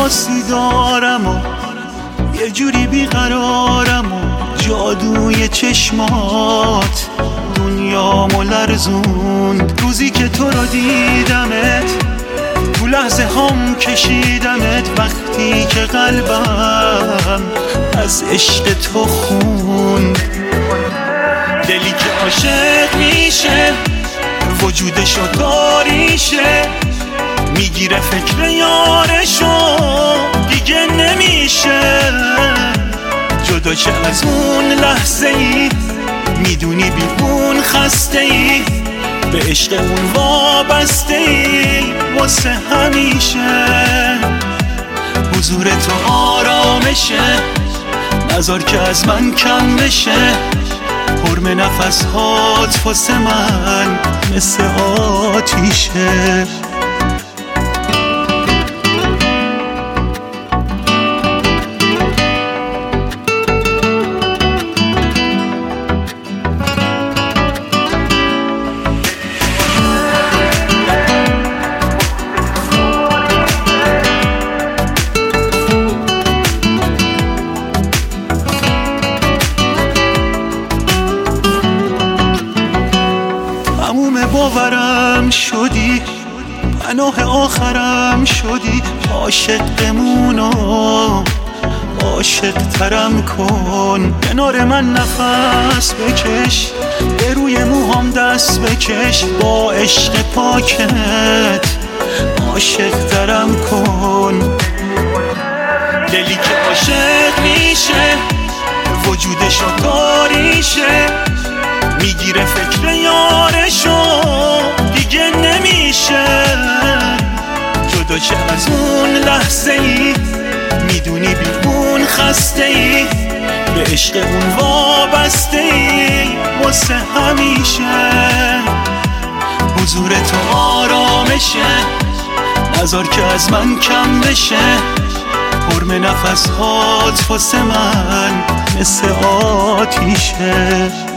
احساسی دارم و یه جوری بیقرارم و جادوی چشمات دنیامو لرزوند. روزی که تو رو دیدمت تو لحظه هم کشیدمت، وقتی که قلبم از عشق تو خوند. دلی که عاشق میشه وجودشو تاریشه، میگیره فکر یارشو دیگه نمیشه جدا چه از اون لحظه ای. میدونی بی اون خسته ای، به عشق اون وابسته ای واسه همیشه. حضور تو آرامشه، نذار که از من کم بشه. حرم نفس هات واسه من مثل آتیشه. باورم شدی، پناه آخرم شدی. عاشقمونو عاشق ترم کن، کنار من نفس بکش، به روی موهام دست بکش. با عشق پاکت عاشق ترم کن. دلی که عاشق میشه وجودشو تاریشه، میگیره فکر یارشو دیگه نمیشه جدا چه از اون لحظه ای. میدونی بی اون خسته ای، به عشق اون وابسته ای واسه همیشه. حضور تو آرامشه، نذار که از من کم بشه. حرم نفس هات واسه من مثل آتیشه.